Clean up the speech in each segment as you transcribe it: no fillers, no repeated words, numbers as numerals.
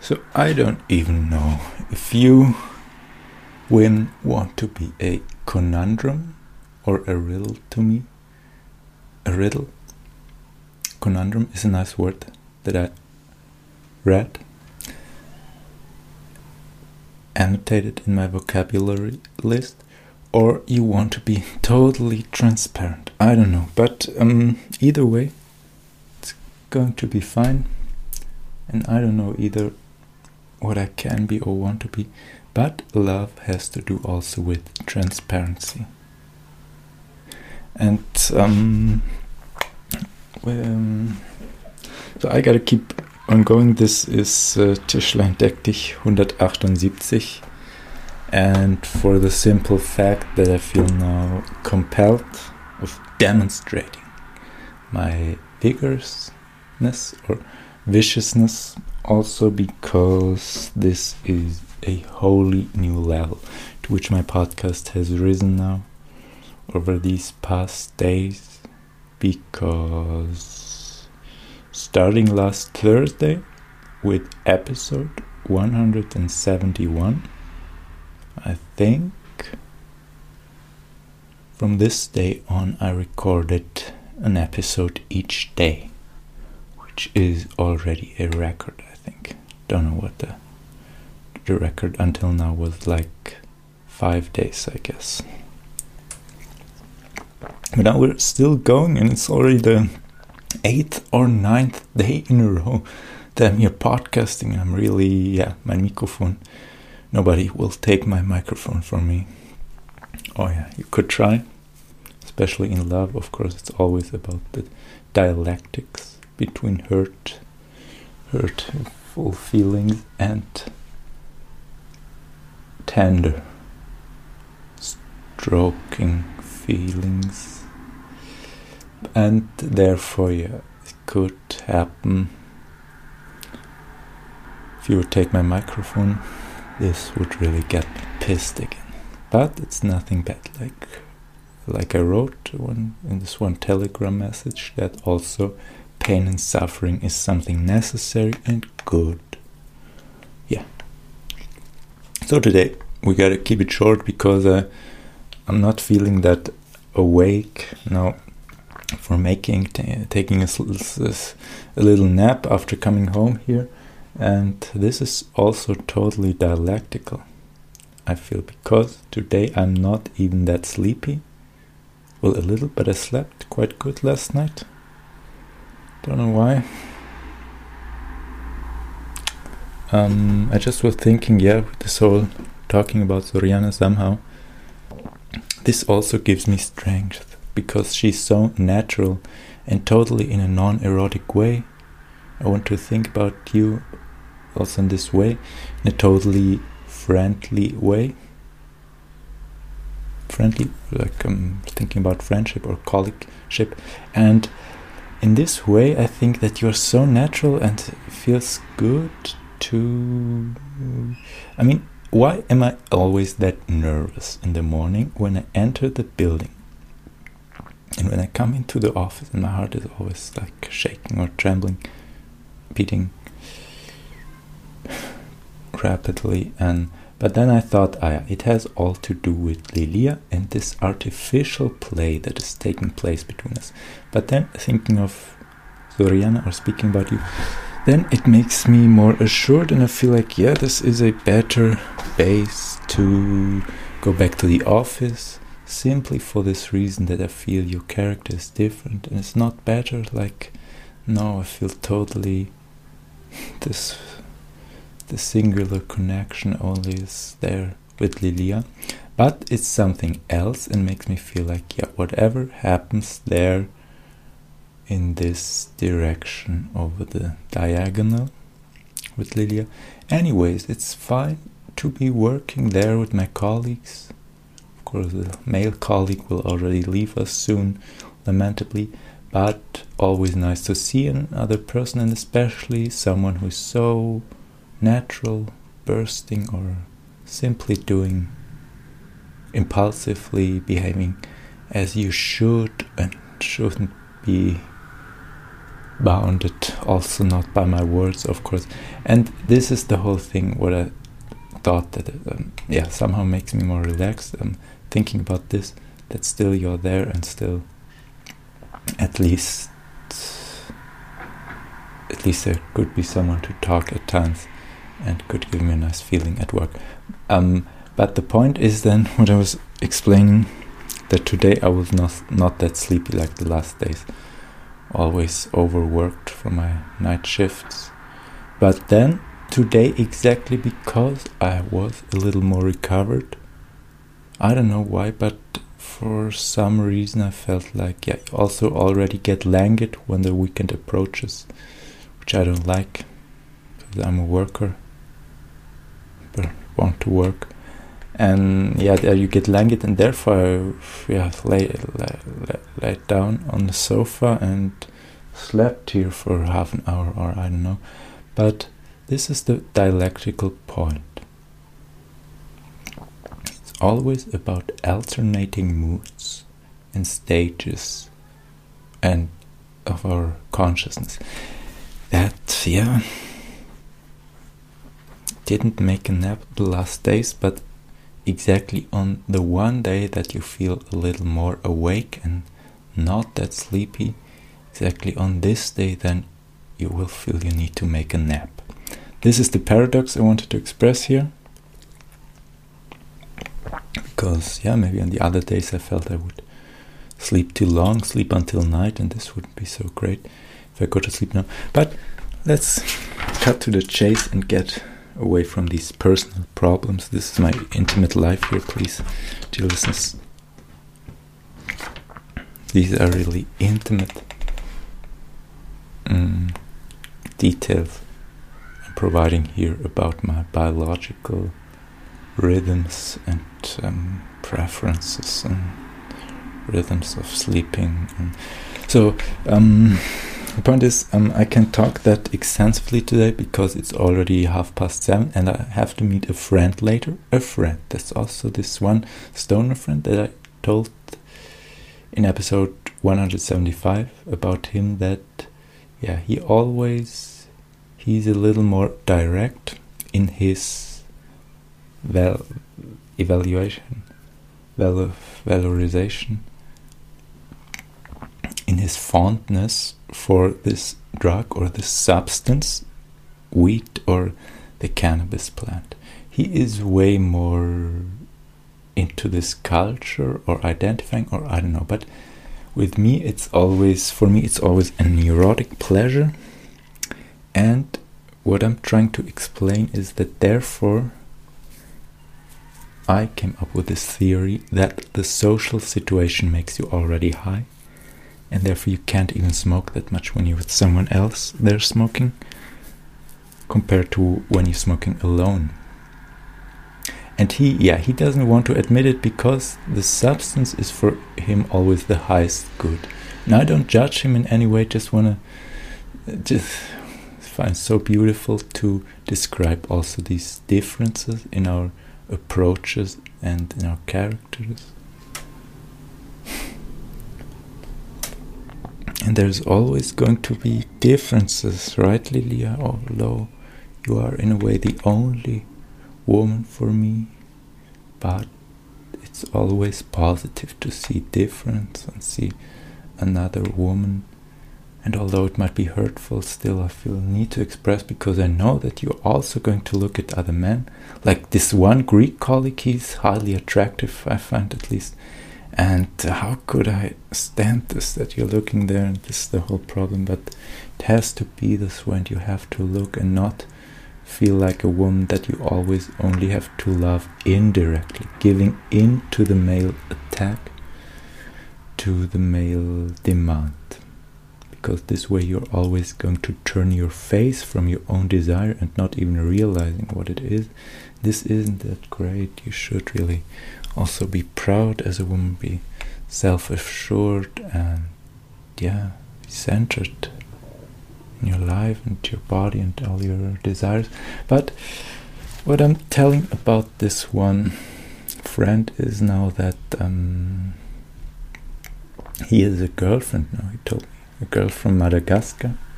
So I don't even know if you want to be a conundrum or a riddle to me. A riddle. Conundrum is a nice word that I read, annotated in my vocabulary list, or you want to be totally transparent. I don't know, but either way, it's going to be fine. And I don't know either what I can be or want to be, but love has to do also with transparency. And so I gotta keep on going. This is Tischlein Deck Dich 178, and for the simple fact that I feel now compelled of demonstrating my vigorousness or viciousness, also because this is a wholly new level to which my podcast has risen now over these past days, because starting last Thursday with episode 171, I think from this day on I recorded an episode each day, which is already a record, I think. Don't know what the record until now was, like 5 days, I guess. But now we're still going, and it's already the 8th or 9th day in a row that I'm here podcasting. I'm really, my microphone. Nobody will take my microphone from me. Oh yeah, you could try. Especially in love, of course, it's always about the dialectics between hurtful feelings and tender, stroking feelings. And therefore, it could happen if you would take my microphone, this would really get me pissed again. But it's nothing bad, like I wrote in this one Telegram message, that also pain and suffering is something necessary and good. Yeah. So today we gotta keep it short, because I'm not feeling that awake now for taking a little nap after coming home here, and this is also totally dialectical, I feel, because today I'm not even that sleepy. Well, a little, but I slept quite good last night. Don't know why. I just was thinking, this whole talking about Soriana, somehow this also gives me strength, because she's so natural and totally in a non-erotic way. I want to think about you also in this way, in a totally friendly way. Friendly, like I'm thinking about friendship or colleagueship. And in this way, I think that you're so natural, and it feels good to... I mean, why am I always that nervous in the morning when I enter the building? And when I come into the office, and my heart is always like shaking or trembling, beating rapidly. But then I thought, it has all to do with Lilia and this artificial play that is taking place between us. But then thinking of Soriana, or speaking about you, then it makes me more assured, and I feel like, this is a better base to go back to the office, simply for this reason that I feel your character is different, and it's not better, no, I feel totally the singular connection only is there with Lilia, but it's something else, and makes me feel like, whatever happens there in this direction over the diagonal with Lilia, anyways, it's fine to be working there with my colleagues. Of course, the male colleague will already leave us soon, lamentably, but always nice to see another person, and especially someone who's so natural, bursting, or simply doing, impulsively behaving as you should and shouldn't be bounded, also not by my words, of course. And this is the whole thing, what I thought that somehow makes me more relaxed. Thinking about this, that still you're there, and still at least there could be someone to talk at times and could give me a nice feeling at work. But the point is then what I was explaining, that today I was not that sleepy like the last days, always overworked for my night shifts. But then today, exactly because I was a little more recovered, I don't know why, but for some reason I felt like, you also already get languid when the weekend approaches, which I don't like, because I'm a worker, but want to work. And there you get languid, and therefore I laid down on the sofa and slept here for half an hour, or I don't know. But this is the dialectical point. It's always about alternating moods and stages and of our consciousness. That didn't make a nap the last days, but exactly on the one day that you feel a little more awake and not that sleepy, exactly on this day then you will feel you need to make a nap. This is the paradox I wanted to express here, because maybe on the other days I felt I would sleep too long, sleep until night, and this wouldn't be so great if I go to sleep now. But let's cut to the chase and get away from these personal problems. This is my intimate life here, please, dear listeners. These are really intimate details I'm providing here about my biological rhythms and preferences and rhythms of sleeping. And so the point is, I can talk that extensively today because it's already 7:30 and I have to meet a friend later. A friend, that's also this one stoner friend that I told in episode 175 about him, that he's a little more direct in his valorization, in his fondness for this drug or this substance, weed or the cannabis plant. He is way more into this culture or identifying, or I don't know, but with me it's always a neurotic pleasure. And what I'm trying to explain is that therefore I came up with this theory that the social situation makes you already high, and therefore you can't even smoke that much when you're with someone else they're smoking, compared to when you're smoking alone. And he doesn't want to admit it because the substance is for him always the highest good. Now I don't judge him in any way, just find so beautiful to describe also these differences in our approaches and in our characters. And there's always going to be differences, right, Lilia? Although you are in a way the only woman for me, but it's always positive to see difference and see another woman. And although it might be hurtful, still I feel need to express, because I know that you're also going to look at other men. Like this one Greek colleague, he's highly attractive, I find at least. And how could I stand this, that you're looking there, and this is the whole problem. But it has to be this way, and you have to look and not feel like a woman that you always only have to love indirectly, giving in to the male attack, to the male demand. Because this way you're always going to turn your face from your own desire and not even realizing what it is. This isn't that great. You should really also be proud as a woman, be self-assured, and be centered in your life and your body and all your desires. But what I'm telling about this one friend is now that he has a girlfriend now. He told me, a girl from Madagascar,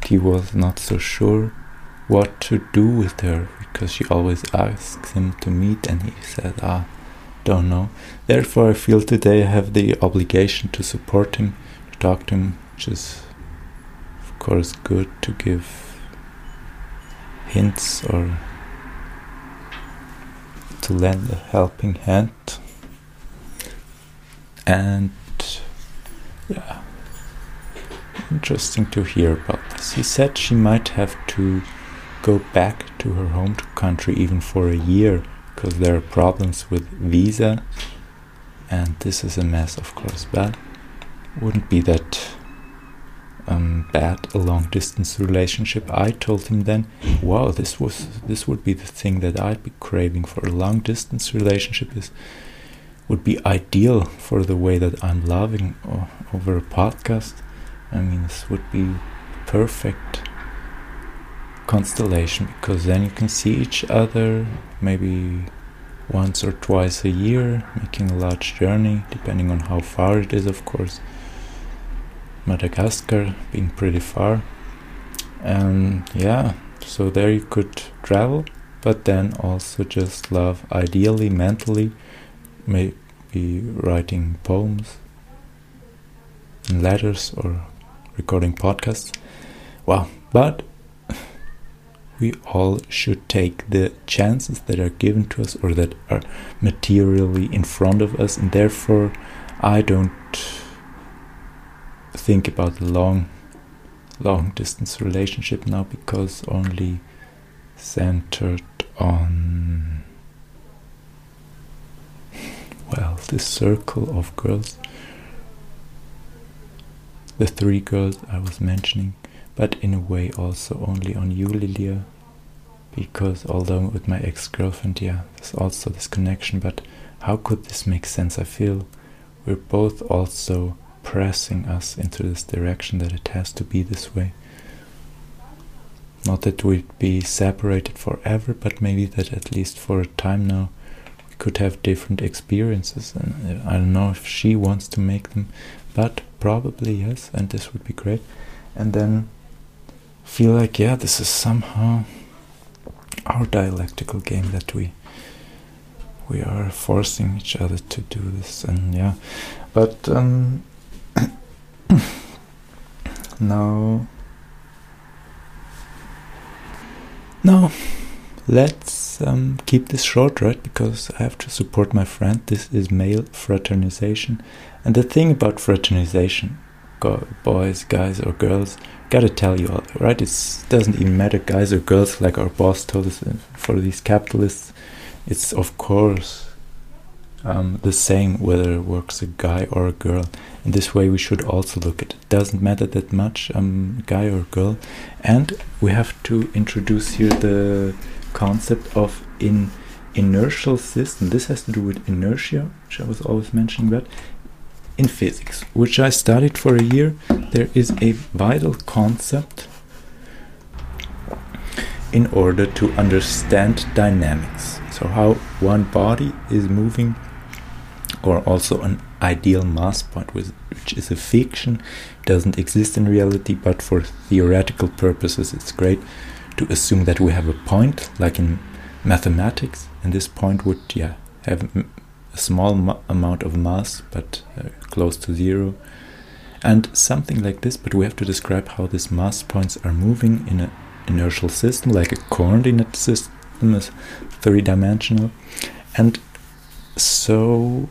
he was not so sure what to do with her, because she always asks him to meet, and he said, don't know. Therefore I feel today I have the obligation to support him, to talk to him, which is of course good, to give hints or to lend a helping hand. And yeah, interesting to hear about this. He said she might have to go back to her home country even for a year, because there are problems with visa, and this is a mess, of course, but wouldn't be that bad, a long distance relationship. I told him then, wow, this would be the thing that I'd be craving for. A long distance relationship would be ideal for the way that I'm loving over a podcast. I mean, this would be perfect constellation, because then you can see each other maybe once or twice a year, making a large journey, depending on how far it is, of course. Madagascar being pretty far. And yeah, so there you could travel, but then also just love, ideally, mentally, maybe writing poems and letters or recording podcasts. Wow, but we all should take the chances that are given to us or that are materially in front of us, and therefore I don't think about a long distance relationship now, because only centered on, well, this circle of girls, the 3 girls I was mentioning, but in a way also only on you, Lilia, because although with my ex-girlfriend, yeah, there's also this connection, but how could this make sense? I feel we're both also pressing us into this direction, that it has to be this way. Not that we'd be separated forever, but maybe that at least for a time now we could have different experiences, and I don't know if she wants to make them, but probably yes, and this would be great. And then feel like, yeah, this is somehow our dialectical game, that we are forcing each other to do this. And yeah, but now let's keep this short, right? Because I have to support my friend. This is male fraternization, and the thing about fraternization, boys, guys or girls, gotta tell you all, right? It doesn't even matter, guys or girls, like our boss told us. For these capitalists, it's of course the same whether it works a guy or a girl. In this way we should also look at it. It doesn't matter that much, guy or girl. And we have to introduce here the concept of inertial system. This has to do with inertia, which I was always mentioning about in physics, which I studied for a year. There is a vital concept in order to understand dynamics. So how one body is moving, or also an ideal mass point, which is a fiction, doesn't exist in reality, but for theoretical purposes it's great to assume that we have a point, like in mathematics, and this point would have a small amount of mass, but close to zero, and something like this. But we have to describe how these mass points are moving in an inertial system, like a coordinate system is 3-dimensional. And so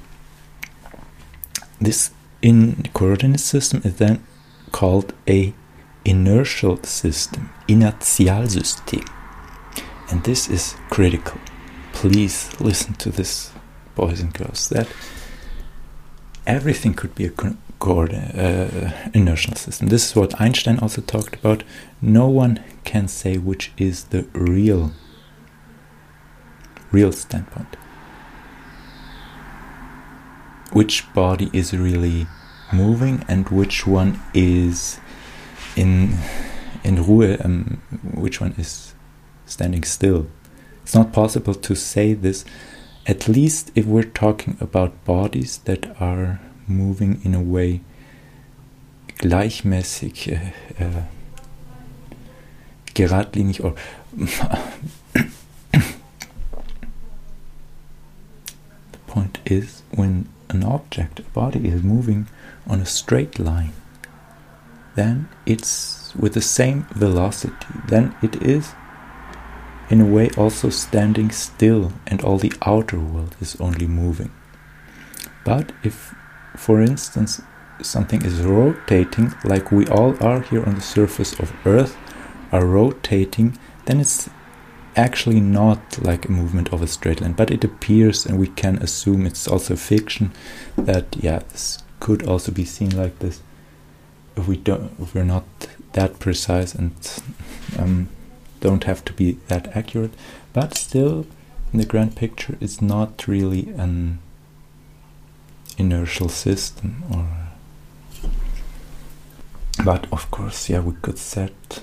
this coordinate system is then called a inertial system, Inertialsystem, and this is critical. Please listen to this, boys and girls, that everything could be a inertial system. This is what Einstein also talked about. No one can say which is the real standpoint, which body is really moving and which one is in Ruhe, which one is standing still. It's not possible to say this, at least if we're talking about bodies that are moving in a way gleichmäßig, geradlinig, or the point is, when an object, a body, is moving on a straight line, then it's with the same velocity, then it is in a way also standing still, and all the outer world is only moving. But if, for instance, something is rotating, like we all are here on the surface of Earth, are rotating, then it's actually not like a movement of a straight line, but it appears, and we can assume it's also fiction, that this could also be seen like this if we're not that precise and don't have to be that accurate. But still, in the grand picture, it's not really an inertial system, but of course, we could set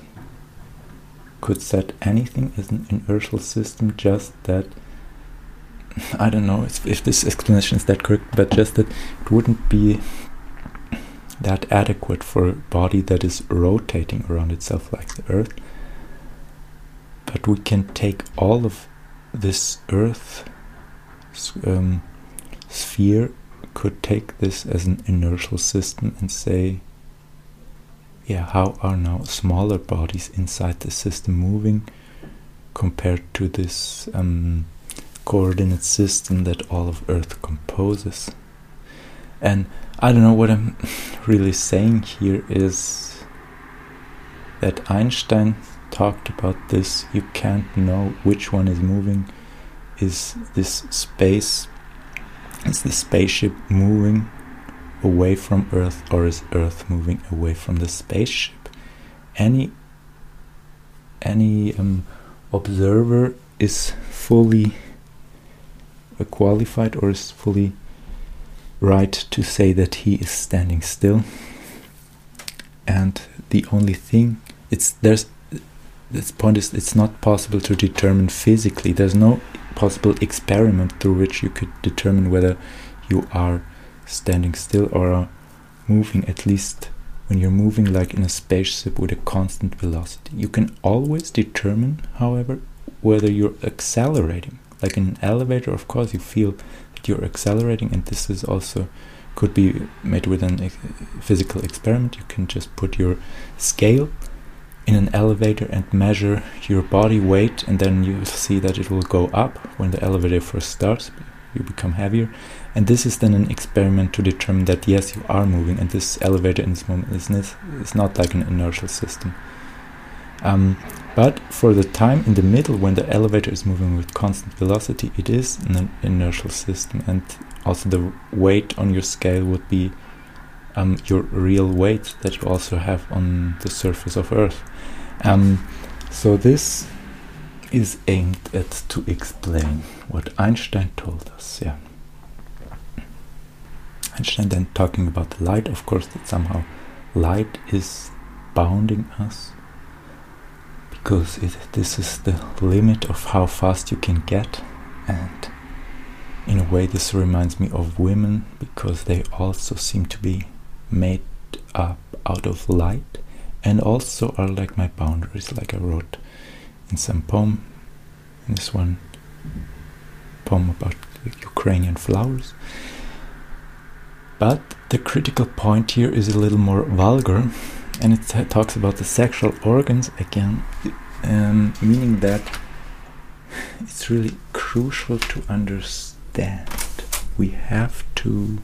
anything as an inertial system, just that, I don't know if this explanation is that correct, but just that it wouldn't be that adequate for a body that is rotating around itself like the Earth. But we can take all of this Earth sphere, could take this as an inertial system and say, how are now smaller bodies inside the system moving compared to this coordinate system that all of Earth composes? And I don't know, what I'm really saying here is that Einstein talked about this. You can't know which one is moving. Is the spaceship moving away from Earth, or is Earth moving away from the spaceship? Any observer is fully qualified, or is fully right to say that he is standing still. And the only thing, this point is, it's not possible to determine physically. There's no possible experiment through which you could determine whether you are standing still or are moving, at least when you're moving like in a spaceship with a constant velocity. You can always determine, however, whether you're accelerating. Like in an elevator, of course, you feel that you're accelerating, and this is also could be made with a physical experiment. You can just put your scale in an elevator and measure your body weight, and then you see that it will go up when the elevator first starts. You become heavier, and this is then an experiment to determine that yes, you are moving, and this elevator in this moment is not like an inertial system. But for the time in the middle, when the elevator is moving with constant velocity, it is an inertial system, and also the weight on your scale would be your real weight that you also have on the surface of Earth. So this is aimed at to explain what Einstein told us. Einstein then talking about the light, of course, that somehow light is bounding us, because this is the limit of how fast you can get. And in a way this reminds me of women, because they also seem to be made up out of light, and also are like my boundaries, like I wrote in some poem, in this one poem about Ukrainian flowers. But the critical point here is a little more vulgar, and it talks about the sexual organs again, meaning that it's really crucial to understand. We have to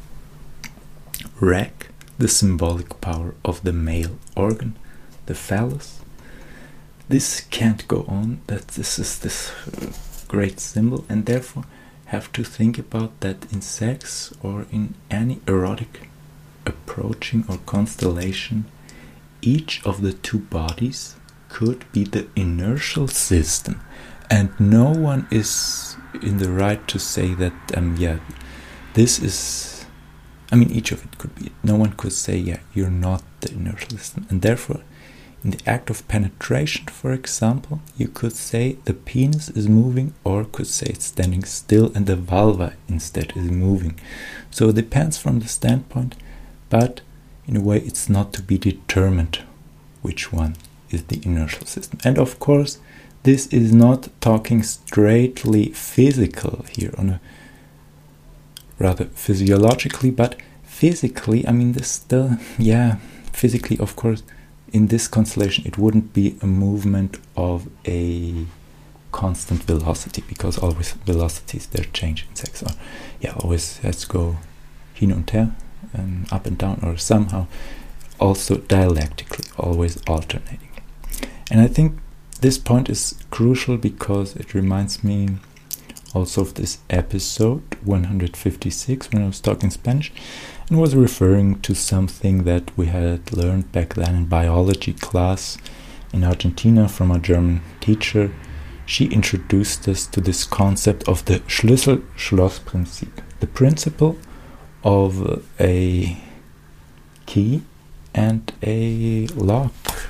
wreck the symbolic power of the male organ, the phallus. This can't go on, that this is this great symbol, and therefore have to think about that in sex or in any erotic approaching or constellation, each of the two bodies could be the inertial system, and no one is in the right to say that this is, each of it could be. No one could say, you're not the inertial system. And therefore, in the act of penetration, for example, you could say the penis is moving, or could say it's standing still and the vulva instead is moving. So it depends from the standpoint, but in a way it's not to be determined which one is the inertial system. And of course, this is not talking straightly physical here, on a rather physiologically, but physically, I mean, physically, of course, in this constellation, it wouldn't be a movement of a constant velocity, because always velocities, their change in sex always has to go hin und her, up and down, or somehow also dialectically, always alternating. And I think this point is crucial because it reminds me also of this episode 156 when I was talking Spanish and was referring to something that we had learned back then in biology class in Argentina from a German teacher. She introduced us to this concept of the Schlüssel-Schloss-Prinzip, the principle of a key and a lock,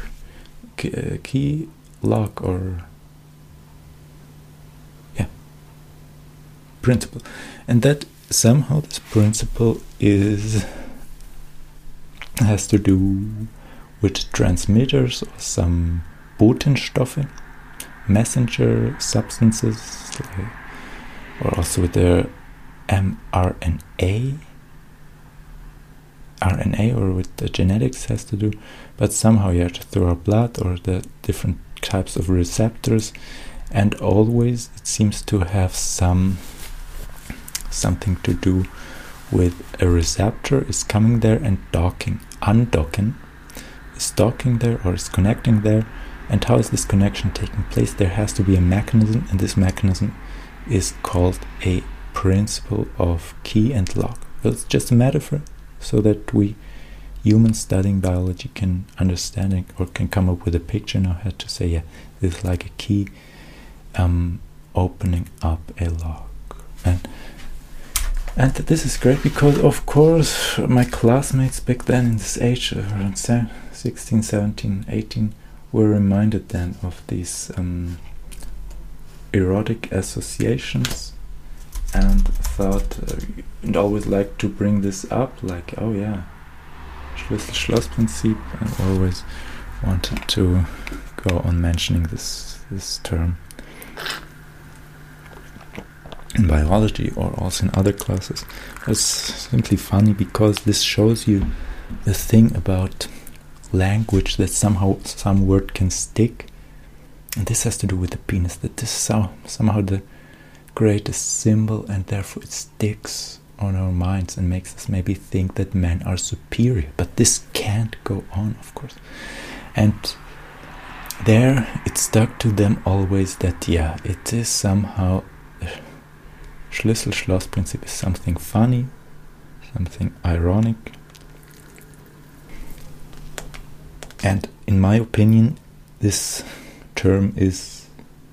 key, lock, or principle, and that somehow this principle has to do with transmitters or some Botenstoffe, messenger substances, or also with the mRNA, or with the genetics has to do, but somehow you have to through our blood or the different types of receptors, and always it seems to have something to do with a receptor is coming there and undocking, is docking there or is connecting there. And how is this connection taking place? There has to be a mechanism, and this mechanism is called a principle of key and lock. It's just a metaphor so that we humans studying biology can understand it, or can come up with a picture now how to say, this is like a key opening up a lock. And this is great because, of course, my classmates back then in this age, around 16, 17, 18, were reminded then of these erotic associations, and thought, and always liked to bring this up, like, oh yeah, Schlüssel-Schloss-Prinzip, and always wanted to go on mentioning this term in biology or also in other classes. It's simply funny because this shows you the thing about language, that somehow some word can stick, and this has to do with the penis, that this is somehow the greatest symbol, and therefore it sticks on our minds and makes us maybe think that men are superior, but this can't go on, of course. And there it stuck to them always that it is somehow Schlüssel-Schloss-Prinzip is something funny, something ironic. And in my opinion, this term is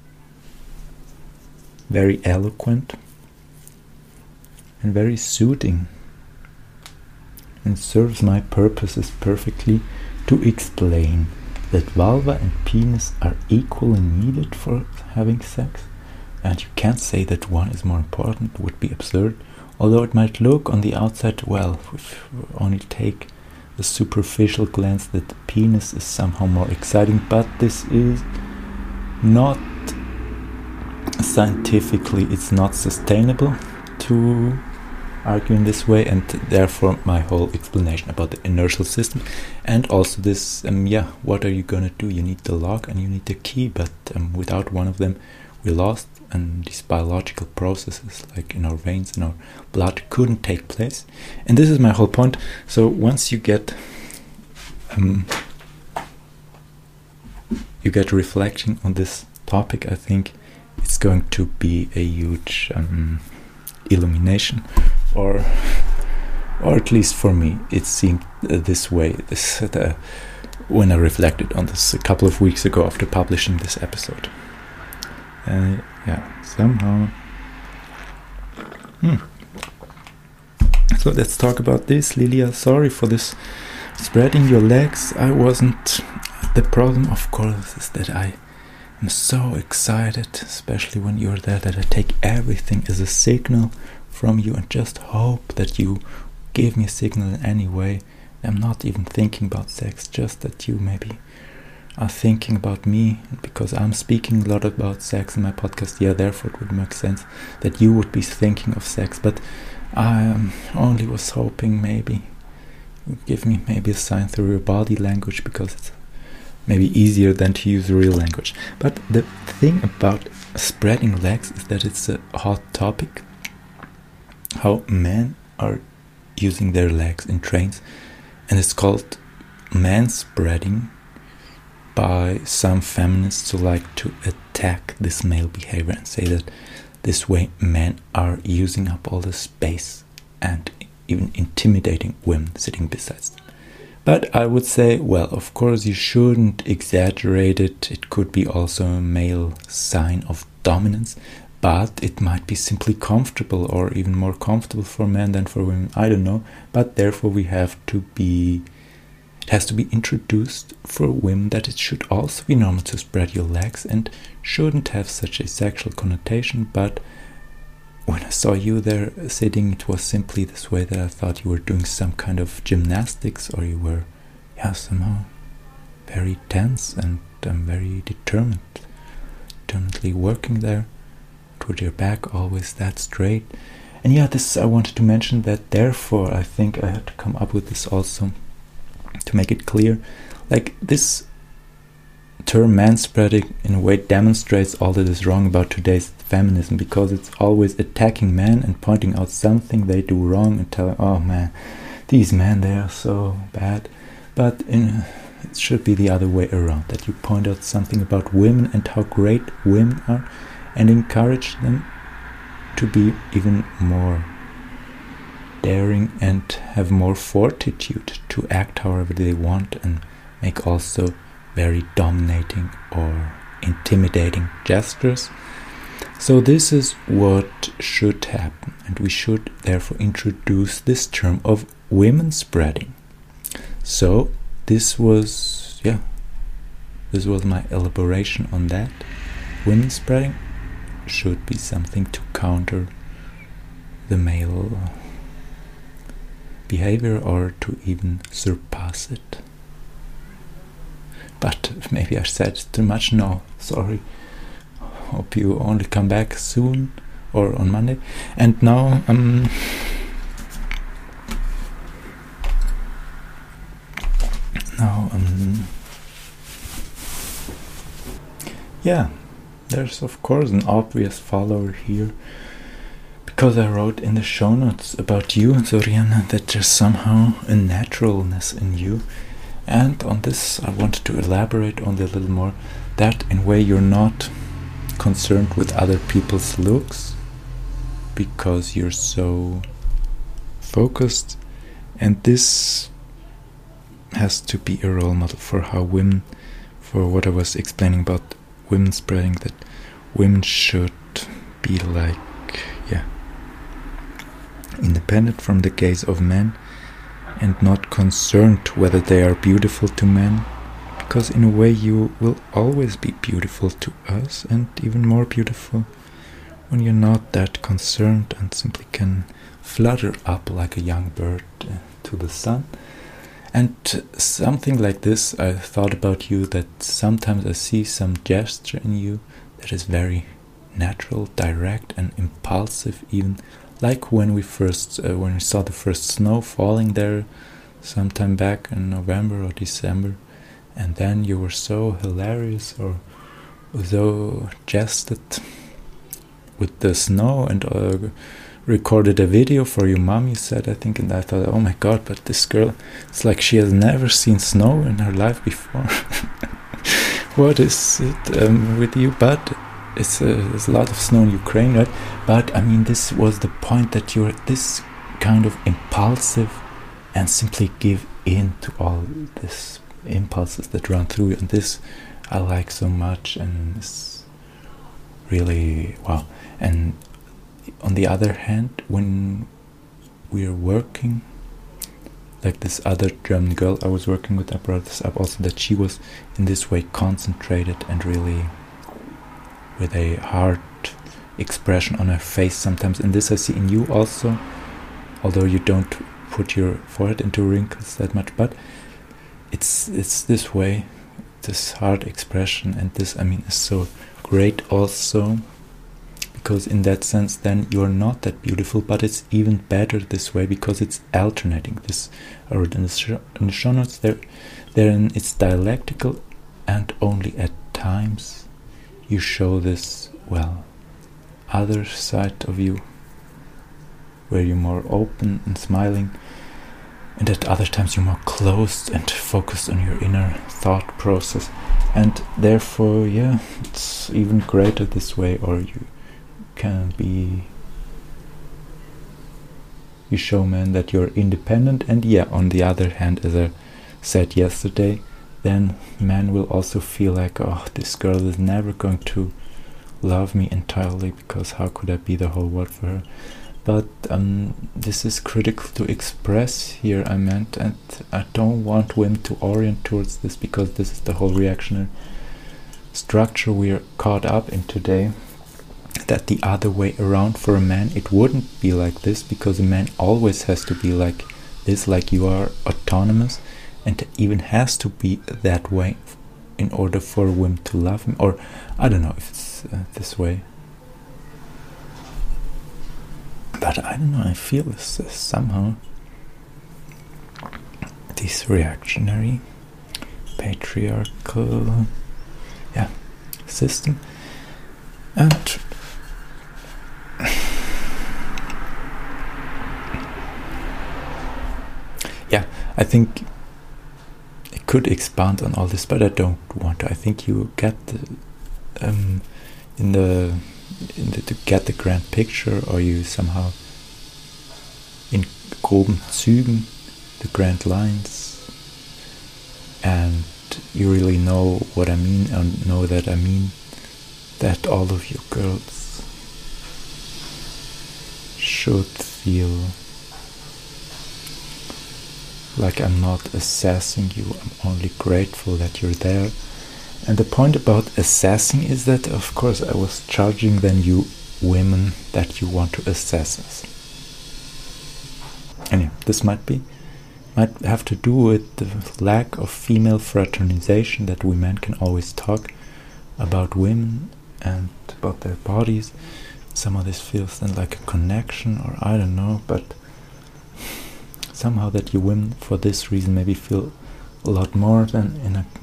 very eloquent and very soothing, and serves my purposes perfectly to explain that vulva and penis are equally needed for having sex. And you can't say that one is more important, it would be absurd. Although it might look on the outside, if we only take the superficial glance, that the penis is somehow more exciting, but this is not scientifically, it's not sustainable to argue in this way, and therefore my whole explanation about the inertial system, and also this, what are you gonna do? You need the lock and you need the key, but without one of them we lost, and these biological processes like in our veins, in our blood, couldn't take place. And this is my whole point. So once you get reflecting on this topic, I think it's going to be a huge illumination, or at least for me it seemed this way when I reflected on this a couple of weeks ago after publishing this episode. Somehow. So let's talk about this, Lilia. Sorry for this spreading your legs. I wasn't. The problem, of course, is that I am so excited, especially when you're there, that I take everything as a signal from you and just hope that you give me a signal in any way. I'm not even thinking about sex, just that you maybe are thinking about me, because I'm speaking a lot about sex in my podcast, therefore it would make sense that you would be thinking of sex. But I only was hoping maybe you would give me maybe a sign through your body language, because it's maybe easier than to use real language. But the thing about spreading legs is that it's a hot topic, how men are using their legs in trains, and it's called manspreading by some feminists who like to attack this male behavior and say that this way men are using up all the space and even intimidating women sitting beside them. But I would say, well, of course you shouldn't exaggerate it. It could be also a male sign of dominance, but it might be simply comfortable, or even more comfortable for men than for women. I don't know. But therefore it has to be introduced for women that it should also be normal to spread your legs and shouldn't have such a sexual connotation. But when I saw you there sitting, it was simply this way that I thought you were doing some kind of gymnastics, or you were somehow very tense and very determinedly working there, with your back always that straight. And this I wanted to mention that, therefore I think I had to come up with this also to make it clear. Like, this term manspreading in a way demonstrates all that is wrong about today's feminism, because it's always attacking men and pointing out something they do wrong and telling, oh man, these men, they are so bad. But it should be the other way around, that you point out something about women and how great women are, and encourage them to be even more daring and have more fortitude to act however they want, and make also very dominating or intimidating gestures. So this is what should happen, and we should therefore introduce this term of women spreading. So this was my elaboration on that. Women spreading should be something to counter the male behavior, or to even surpass it. But maybe I said too much. No, sorry. Hope you only come back soon, or on Monday. And now there's of course an obvious follower here, because I wrote in the show notes about you, Soriana, that there's somehow a naturalness in you. And on this I wanted to elaborate on it a little more, that in a way you're not concerned with other people's looks, because you're so focused, and this has to be a role model for how women, for what I was explaining about women spreading, that women should be like, independent from the gaze of men, and not concerned whether they are beautiful to men, because in a way you will always be beautiful to us, and even more beautiful when you're not that concerned and simply can flutter up like a young bird to the sun. And something like this, I thought about you, that sometimes I see some gesture in you that is very natural, direct and impulsive, even like when we saw the first snow falling there sometime back in November or December, and then you were so hilarious, or so jested with the snow, and recorded a video for your mom, you said, I think, and I thought, oh my god, but this girl, it's like she has never seen snow in her life before. What is it with you? But there's a lot of snow in Ukraine, right? But I mean, this was the point, that you're this kind of impulsive and simply give in to all these impulses that run through you, and this I like so much, and it's really wow. And on the other hand, when we are working, like this other German girl I was working with, I brought this up also, that she was in this way concentrated and really with a hard expression on her face sometimes, and this I see in you also, although you don't put your forehead into wrinkles that much, but it's this way this hard expression, and this, I mean, is so great also, because in that sense then you're not that beautiful, but it's even better this way because it's alternating. This, or in the show notes therein it's dialectical, and only at times you show this, well, other side of you, where you're more open and smiling, and at other times you're more closed and focused on your inner thought process, and therefore, yeah, it's even greater this way. Or you show men that you're independent, and yeah, on the other hand, as I said yesterday, then men will also feel like, oh, this girl is never going to love me entirely, because how could I be the whole world for her? But this is critical to express here, I meant, and I don't want women to orient towards this, because this is the whole reactionary structure we're caught up in today, that the other way around, for a man it wouldn't be like this, because a man always has to be like this, like you are autonomous, and even has to be that way in order for women to love him. Or I don't know if it's this way. But I don't know, I feel this somehow, this reactionary, patriarchal, system. And I think it could expand on all this, but I don't want to. I think you get to get the grand picture, or you somehow, in groben Zügen, the grand lines, and you really know what I mean, and know that I mean that all of you girls should feel like I'm not assessing you, I'm only grateful that you're there. And the point about assessing is that, of course, I was charging then you women that you want to assess us. Anyway, this might have to do with the lack of female fraternization, that we men can always talk about women and about their bodies. Some of this feels then like a connection, or I don't know, but somehow that you women, for this reason, maybe feel a lot more than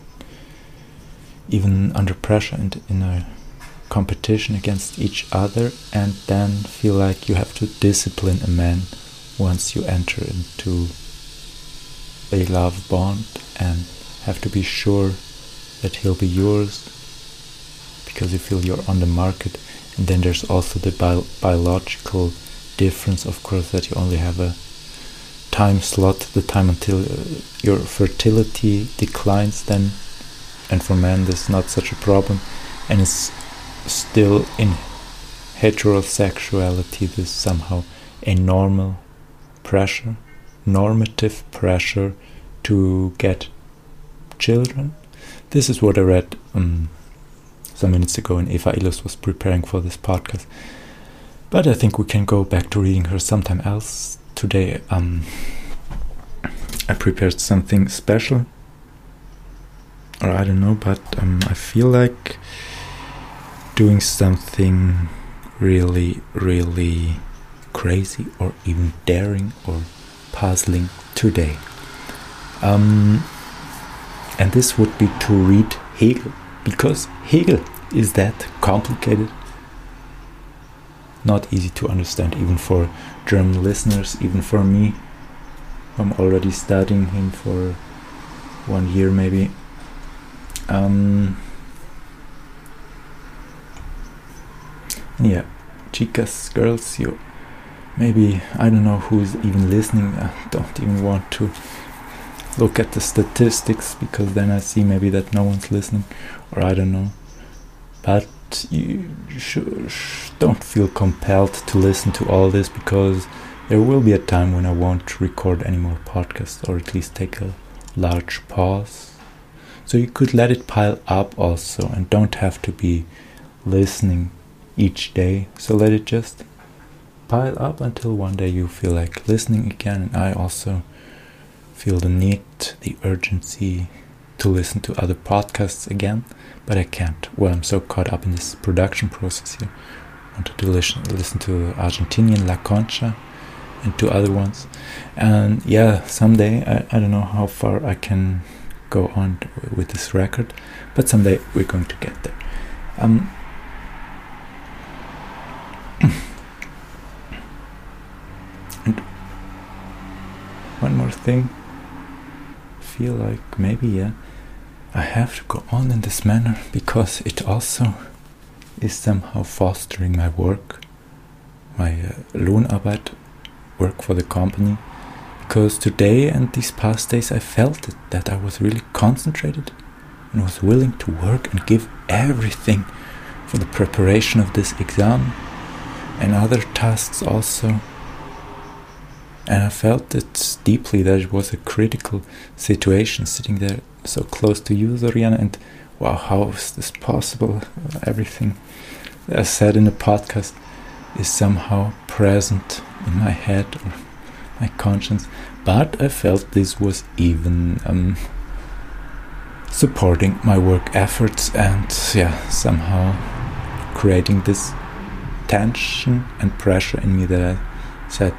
even under pressure and in a competition against each other, and then feel like you have to discipline a man once you enter into a love bond, and have to be sure that he'll be yours because you feel you're on the market. And then there's also the biological difference, of course, that you only have a time slot, the time until your fertility declines then, and for men this is not such a problem, and it's still in heterosexuality this somehow a normative pressure to get children. This is what I read some minutes ago, and Eva Ilus was preparing for this podcast, but I think we can go back to reading her sometime else. Today I prepared something special, or I don't know, but I feel like doing something really, really crazy, or even daring, or puzzling today. And this would be to read Hegel, because Hegel is that complicated, not easy to understand, even for German listeners, even for me. I'm already studying him for 1 year maybe. Yeah, chicas, girls, you maybe, I don't know who's even listening. I don't even want to look at the statistics, because then I see maybe that no one's listening, or I don't know. But you don't feel compelled to listen to all this, because there will be a time when I won't record any more podcasts, or at least take a large pause. So you could let it pile up also, and don't have to be listening each day. So let it just pile up until one day you feel like listening again. And I also feel the need, the urgency to listen to other podcasts again, but I can't. Well, I'm so caught up in this production process here. I wanted to listen to Argentinian La Concha and two other ones. And yeah, someday, I don't know how far I can go on with this record, but someday we're going to get there. And one more thing, I feel like maybe I have to go on in this manner because it also is somehow fostering my work, my Lohnarbeit, work for the company. Because today and these past days I felt that I was really concentrated and was willing to work and give everything for the preparation of this exam and other tasks also. And I felt it deeply that it was a critical situation, sitting there so close to you, Zoriana, and wow, how is this possible? Everything I said in the podcast is somehow present in my head or my conscience, but I felt this was even supporting my work efforts and somehow creating this tension and pressure in me that I said,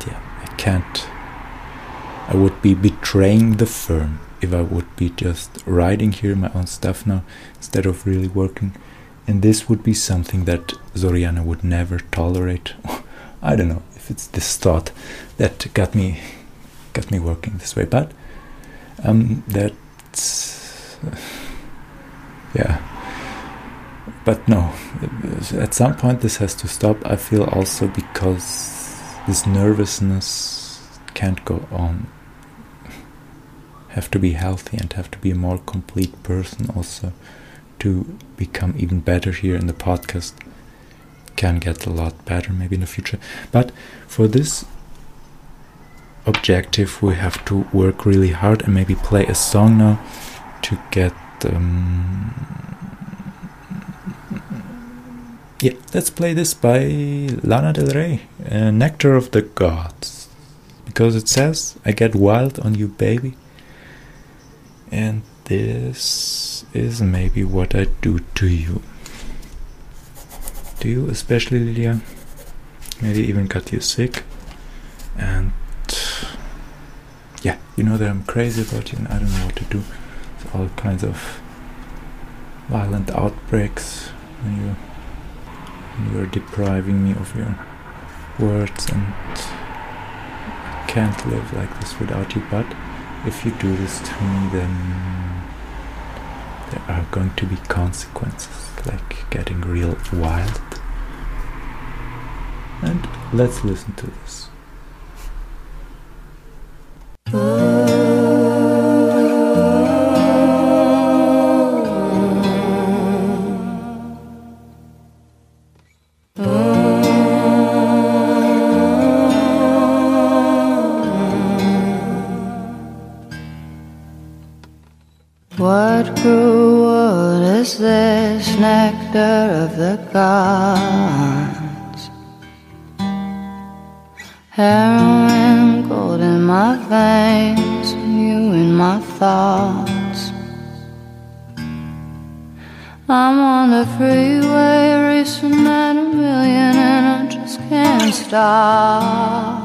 I would be betraying the firm if I would be just writing here my own stuff now instead of really working, and this would be something that Zoriana would never tolerate. I don't know if it's this thought that got me working this way, but that's but no, at some point this has to stop. I feel also because this nervousness can't go on. Have to be healthy and have to be a more complete person also to become even better here in the podcast. Can get a lot better maybe in the future, but for this objective we have to work really hard and maybe play a song now to get let's play this by Lana Del Rey, Nectar of the Gods, because it says I get wild on you, baby, and this is maybe what I do to you. To you especially, Lilia. Maybe even got you sick. And you know that I'm crazy about you and I don't know what to do. So all kinds of violent outbreaks when you're depriving me of your words, and I can't live like this without you. But if you do this to me, then there are going to be consequences, like getting real wild. And let's listen to this. What grew, what is this nectar of the gods? Heroin, gold in my veins, you in my thoughts. I'm on the freeway racing at 1,000,000 and I just can't stop.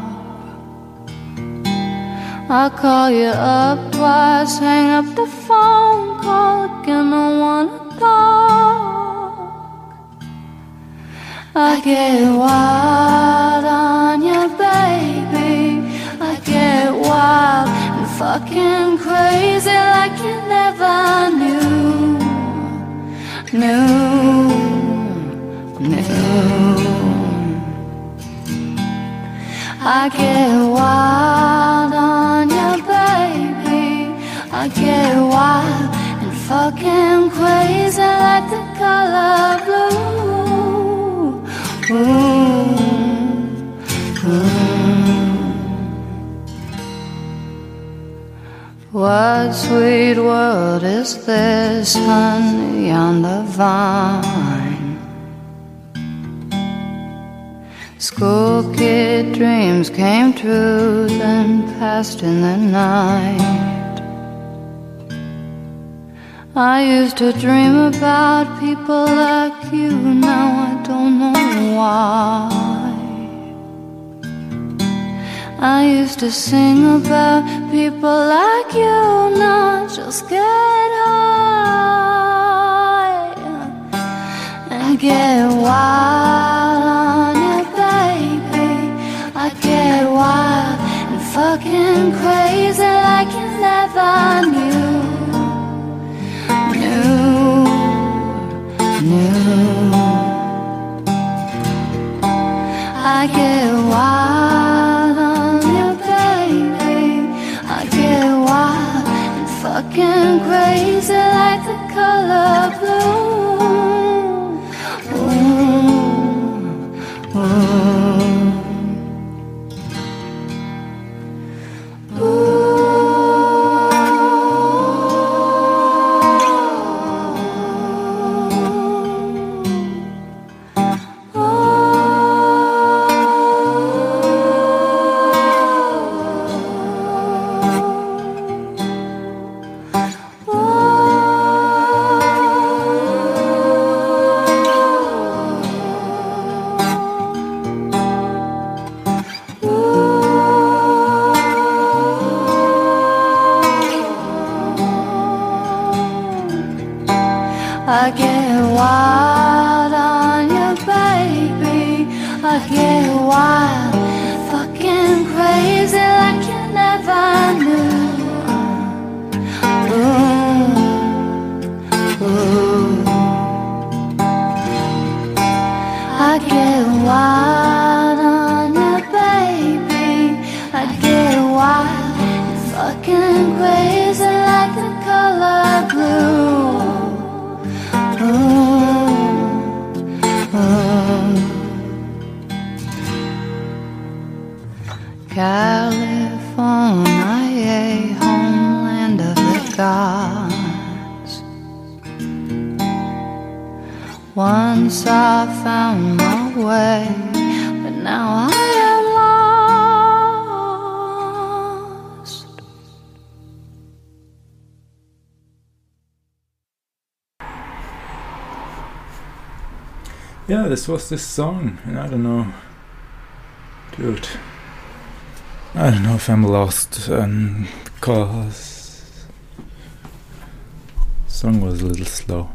I call you up twice, hang up the phone, call again, I wanna talk. I get wild on you, baby. I get wild and fucking crazy like you never knew. I get wild on you, baby. I get wild and fucking crazy like the color blue. What sweet world is this, honey, on the vine? School kid dreams came true, then passed in the night. I used to dream about people like you, now I don't know why. I used to sing about people like you, now I just get high and get wild on you, baby. I get wild and fucking crazy like you never knew. I get wild on you, baby. I get wild and fucking crazy like the color blue. Ooh, ooh. Ooh. I get wild on you, baby. I get wild, fucking crazy like you never knew. Ooh, ooh. I get wild on you, baby. I get wild, fucking crazy like the color blue. California, homeland of the gods. Once I found my way, but now I am lost. Yeah, this was this song, and I don't know, dude. I don't know if I'm lost, because the song was a little slow.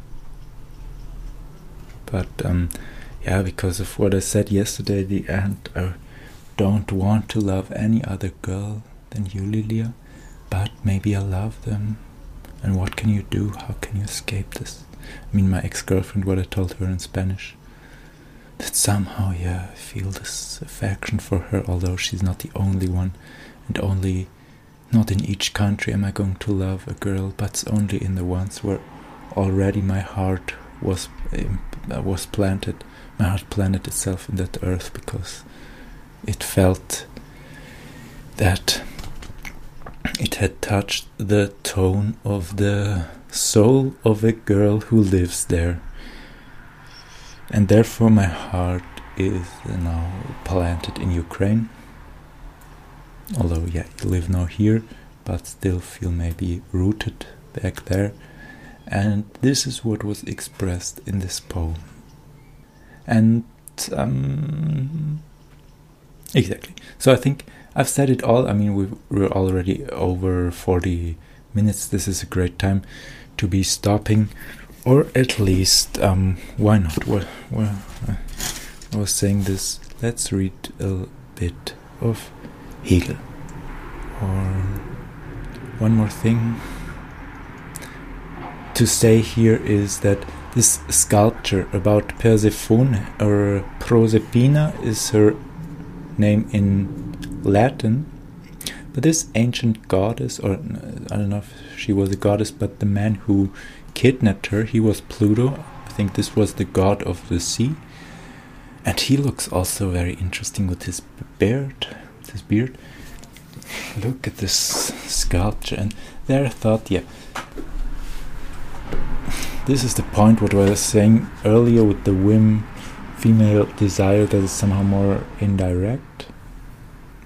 But yeah, because of what I said yesterday at the end, I don't want to love any other girl than you, Lilia, but maybe I love them. And what can you do? How can you escape this? I mean, my ex-girlfriend, what I told her in Spanish, that somehow, yeah, I feel this affection for her, although she's not the only one, and only, not in each country am I going to love a girl, but only in the ones where already my heart was planted. My heart planted itself in that earth, because it felt that it had touched the tone of the soul of a girl who lives there. And therefore my heart is now planted in Ukraine. Although, yeah, you live now here, but still feel maybe rooted back there. And this is what was expressed in this poem. And exactly. So I think I've said it all. I mean, we're already over 40 minutes. This is a great time to be stopping, or at least, why not? Well, I was saying this. Let's read a bit of Hegel. Or one more thing to say here is that this sculpture about Persephone, or Proserpina is her name in Latin, but this ancient goddess, or I don't know if she was a goddess, but the man who kidnapped her, he was Pluto. I think this was the god of the sea, and he looks also very interesting with his beard. Look at this sculpture, and there I thought, yeah, this is the point what I was saying earlier with the whim, female desire that is somehow more indirect.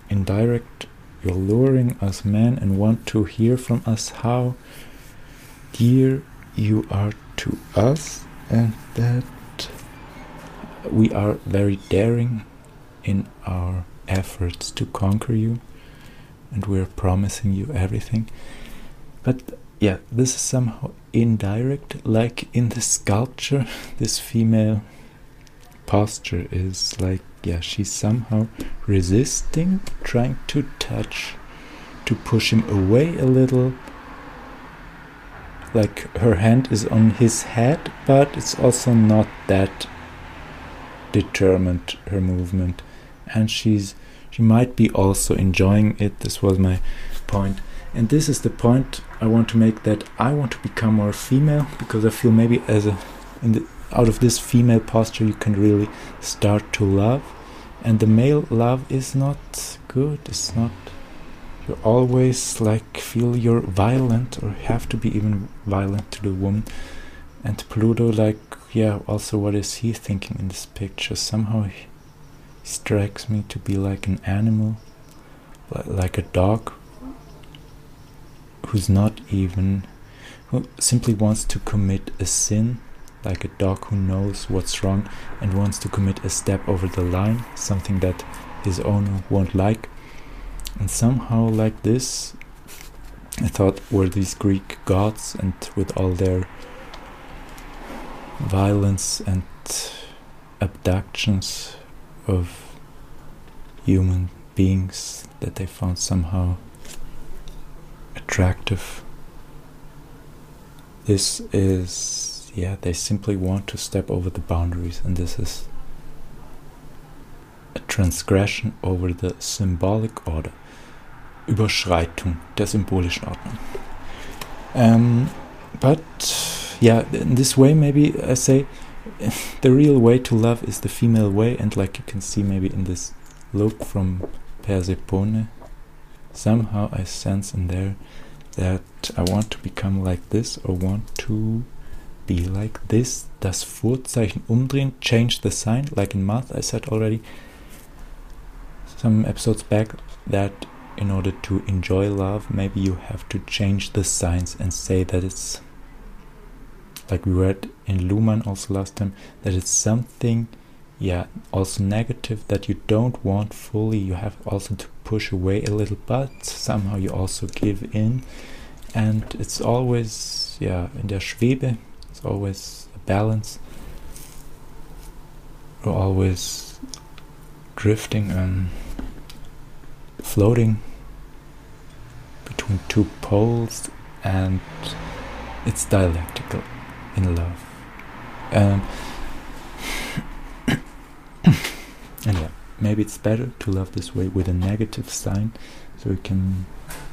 You're luring us men and want to hear from us how dear you are to us, and that we are very daring in our efforts to conquer you, and we're promising you everything. But yeah, this is somehow indirect, like in the sculpture. This female posture is like, yeah, she's somehow resisting, trying to touch, to push him away a little. Like her hand is on his head, but it's also not that determined, her movement. And she might be also enjoying it. This was my point. And this is the point I want to make, that I want to become more female, because I feel maybe out of this female posture you can really start to love. And the male love is not good. It's not, you always like feel you're violent, or have to be even violent to the woman. And Pluto, like, yeah, also what is he thinking in this picture? Somehow he strikes me to be like an animal, like a dog who simply wants to commit a sin, like a dog who knows what's wrong and wants to commit a step over the line, something that his owner won't like. And somehow like this, I thought, were these Greek gods, and with all their violence and abductions of human beings that they found somehow attractive. This is, yeah, they simply want to step over the boundaries, and this is a transgression over the symbolic order. Überschreitung der symbolischen Ordnung. But yeah, in this way, maybe I say the real way to love is the female way, and like you can see maybe in this look from Persephone, somehow I sense in there that I want to become like this, or want to be like this. Das Vorzeichen umdrehen, change the sign, like in math I said already some episodes back, that in order to enjoy love, maybe you have to change the signs and say that it's, like we read in Luhmann also last time, that it's something, yeah, also negative that you don't want fully. You have also to push away a little, but somehow you also give in. And it's always, yeah, in der Schwebe, it's always a balance. We're always drifting and floating between two poles, and it's dialectical in love. And yeah, maybe it's better to love this way with a negative sign, so we can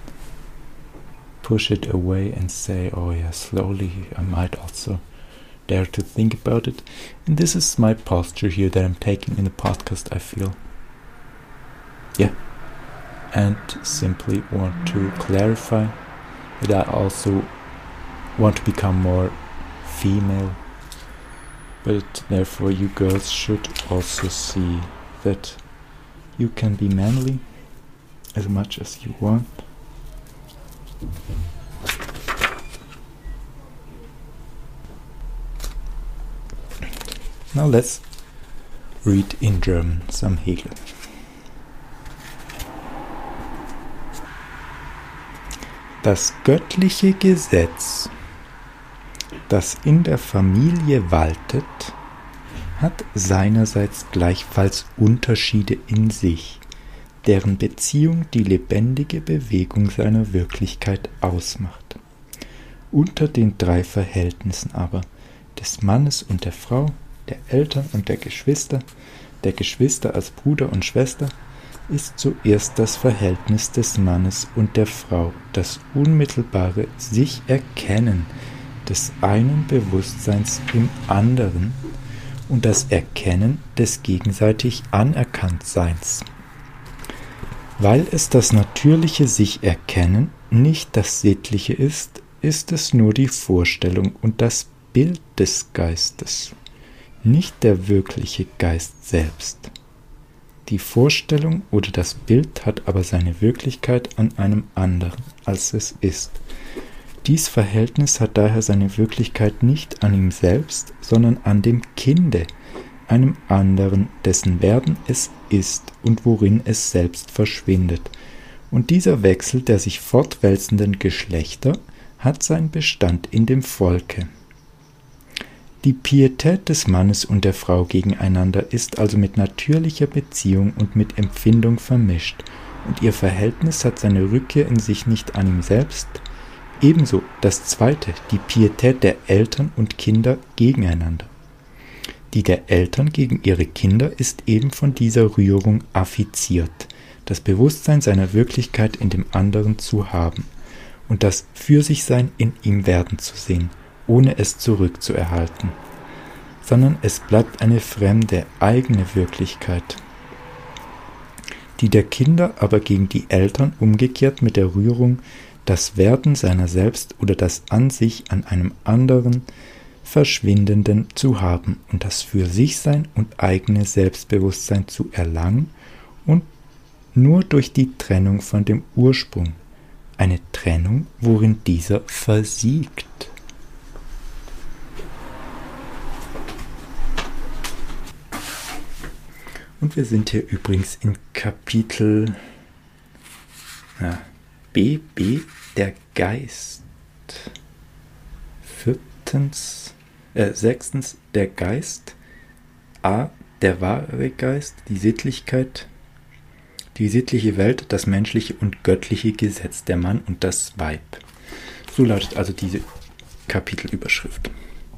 push it away and say, oh yeah, slowly I might also dare to think about it. And this is my posture here that I'm taking in the podcast, I feel. Yeah. And simply want to clarify that I also want to become more female, but therefore you girls should also see that you can be manly as much as you want. Now let's read in German some Hegel. Das göttliche Gesetz, das in der Familie waltet, hat seinerseits gleichfalls Unterschiede in sich, deren Beziehung die lebendige Bewegung seiner Wirklichkeit ausmacht. Unter den drei Verhältnissen aber, des Mannes und der Frau, der Eltern und der Geschwister als Bruder und Schwester, ist zuerst das Verhältnis des Mannes und der Frau, das unmittelbare Sich-Erkennen des einen Bewusstseins im anderen und das Erkennen des gegenseitig Anerkanntseins. Weil es das natürliche Sich-Erkennen nicht das Sittliche ist, ist es nur die Vorstellung und das Bild des Geistes, nicht der wirkliche Geist selbst. Die Vorstellung oder das Bild hat aber seine Wirklichkeit an einem anderen, als es ist. Dies Verhältnis hat daher seine Wirklichkeit nicht an ihm selbst, sondern an dem Kinde, einem anderen, dessen Werden es ist und worin es selbst verschwindet. Und dieser Wechsel der sich fortwälzenden Geschlechter hat seinen Bestand in dem Volke. Die Pietät des Mannes und der Frau gegeneinander ist also mit natürlicher Beziehung und mit Empfindung vermischt, und ihr Verhältnis hat seine Rückkehr in sich nicht an ihm selbst. Ebenso das zweite, die Pietät der Eltern und Kinder gegeneinander. Die der Eltern gegen ihre Kinder ist eben von dieser Rührung affiziert, das Bewusstsein seiner Wirklichkeit in dem anderen zu haben und das Für-sich-Sein in ihm werden zu sehen, ohne es zurückzuerhalten, sondern es bleibt eine fremde, eigene Wirklichkeit. Die der Kinder aber gegen die Eltern umgekehrt mit der Rührung das Werden seiner selbst oder das an sich an einem anderen Verschwindenden zu haben und das Für-sich-Sein und eigene Selbstbewusstsein zu erlangen und nur durch die Trennung von dem Ursprung, eine Trennung, worin dieser versiegt. Und wir sind hier übrigens in Kapitel B, der Geist. Sechstens, der Geist. A, der wahre Geist, die Sittlichkeit, die sittliche Welt, das menschliche und göttliche Gesetz, der Mann und das Weib. So lautet also diese Kapitelüberschrift.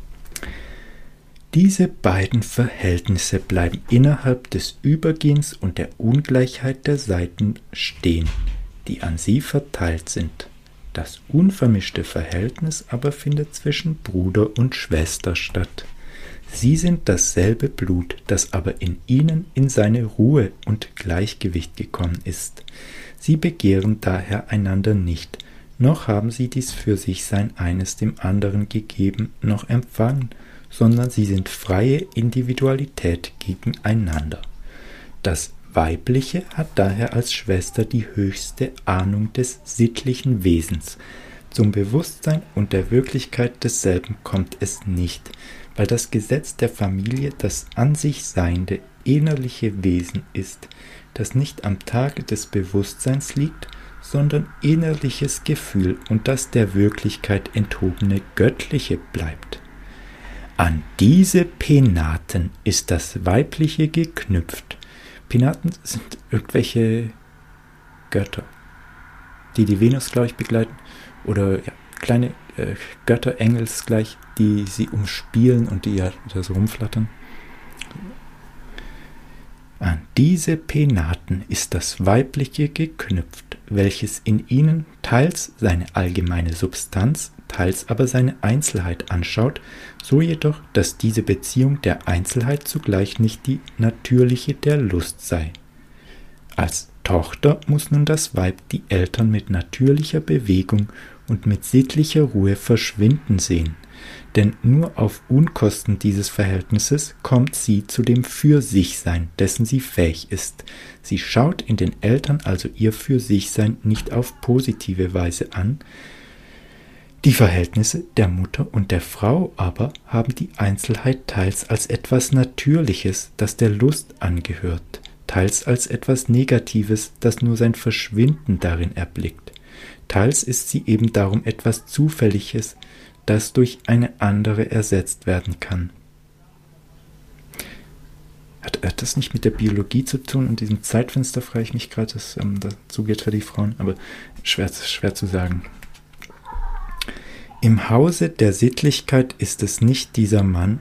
Diese beiden Verhältnisse bleiben innerhalb des Übergehens und der Ungleichheit der Seiten stehen, die an sie verteilt sind. Das unvermischte Verhältnis aber findet zwischen Bruder und Schwester statt. Sie sind dasselbe Blut, das aber in ihnen in seine Ruhe und Gleichgewicht gekommen ist. Sie begehren daher einander nicht, noch haben sie dies Für-sich-Sein eines dem anderen gegeben, noch empfangen, sondern sie sind freie Individualität gegeneinander. Das Weibliche hat daher als Schwester die höchste Ahnung des sittlichen Wesens. Zum Bewusstsein und der Wirklichkeit desselben kommt es nicht, weil das Gesetz der Familie das an sich seiende innerliche Wesen ist, das nicht am Tage des Bewusstseins liegt, sondern innerliches Gefühl und das der Wirklichkeit enthobene Göttliche bleibt. An diese Penaten ist das Weibliche geknüpft. Penaten sind irgendwelche Götter, die die Venus, glaube ich, begleiten, oder ja, kleine Götter, Engelsgleich, die sie umspielen und die ja da so rumflattern. An diese Penaten ist das Weibliche geknüpft, welches in ihnen teils seine allgemeine Substanz, teils aber seine Einzelheit anschaut, so jedoch, dass diese Beziehung der Einzelheit zugleich nicht die natürliche der Lust sei. Als Tochter muss nun das Weib die Eltern mit natürlicher Bewegung und mit sittlicher Ruhe verschwinden sehen, denn nur auf Unkosten dieses Verhältnisses kommt sie zu dem Für-sich-Sein, dessen sie fähig ist. Sie schaut in den Eltern also ihr Für-sich-Sein nicht auf positive Weise an. Die Verhältnisse der Mutter und der Frau aber haben die Einzelheit teils als etwas Natürliches, das der Lust angehört, teils als etwas Negatives, das nur sein Verschwinden darin erblickt. Teils ist sie eben darum etwas Zufälliges, das durch eine andere ersetzt werden kann. Hat das nicht mit der Biologie zu tun? In diesem Zeitfenster frage ich mich gerade, dass dazu geht für die Frauen, aber schwer zu sagen. Im Hause der Sittlichkeit ist es nicht dieser Mann,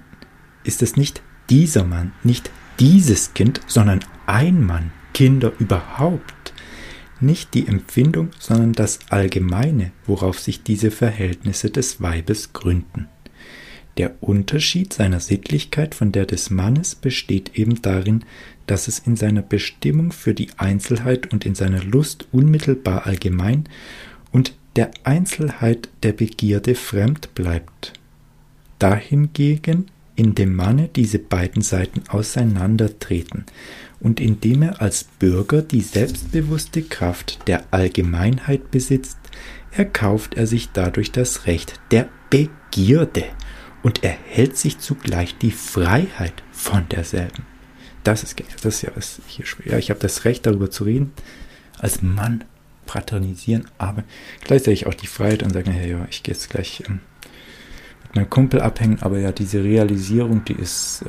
nicht dieses Kind, sondern ein Mann, Kinder überhaupt. Nicht die Empfindung, sondern das Allgemeine, worauf sich diese Verhältnisse des Weibes gründen. Der Unterschied seiner Sittlichkeit von der des Mannes besteht eben darin, dass es in seiner Bestimmung für die Einzelheit und in seiner Lust unmittelbar allgemein und der Einzelheit der Begierde fremd bleibt. Dahingegen in dem Manne diese beiden Seiten auseinandertreten und indem er als Bürger die selbstbewusste Kraft der Allgemeinheit besitzt, erkauft er sich dadurch das Recht der Begierde und erhält sich zugleich die Freiheit von derselben. Das ist ja was hier schwer. Ja, ich habe das Recht, darüber zu reden, als Mann fraternisieren, aber gleichzeitig auch die Freiheit und sagen, hey, ja, ich gehe jetzt gleich mit meinem Kumpel abhängen, aber ja, diese Realisierung, die ist